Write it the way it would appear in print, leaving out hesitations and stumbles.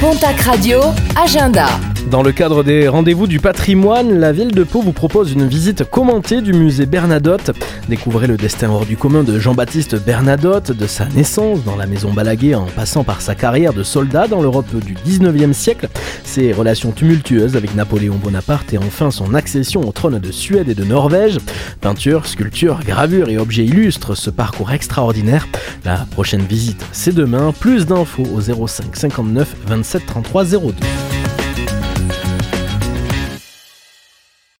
Pontac Radio, agenda. Dans le cadre des rendez-vous du patrimoine, la ville de Pau vous propose une visite commentée du musée Bernadotte. Découvrez le destin hors du commun de Jean-Baptiste Bernadotte, de sa naissance dans la maison Balaguer en passant par sa carrière de soldat dans l'Europe du 19e siècle, ses relations tumultueuses avec Napoléon Bonaparte et enfin son accession au trône de Suède et de Norvège. Peinture, sculpture, gravure et objets illustrent ce parcours extraordinaire. La prochaine visite, c'est demain. Plus d'infos au 05 59 27 33 02.